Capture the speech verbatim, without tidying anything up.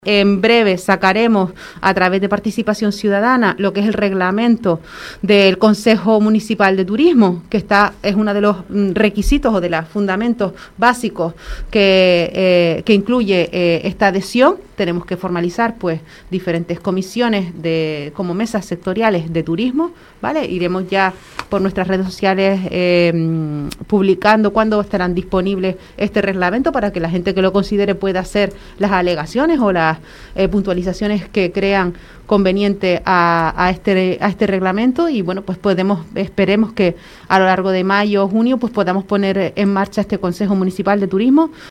En breve sacaremos a través de participación ciudadana lo que es el reglamento del Consejo Municipal de Turismo, que está es uno de los requisitos o de los fundamentos básicos que, eh, que incluye eh, esta adhesión. Tenemos que formalizar pues diferentes comisiones de como mesas sectoriales de turismo, ¿vale? Iremos ya por nuestras redes sociales eh, publicando cuándo estarán disponibles este reglamento para que la gente que lo considere pueda hacer las alegaciones o las eh, puntualizaciones que crean conveniente a, a este a este reglamento. Y bueno, pues podemos esperemos que a lo largo de mayo o junio pues podamos poner en marcha este Consejo Municipal de Turismo.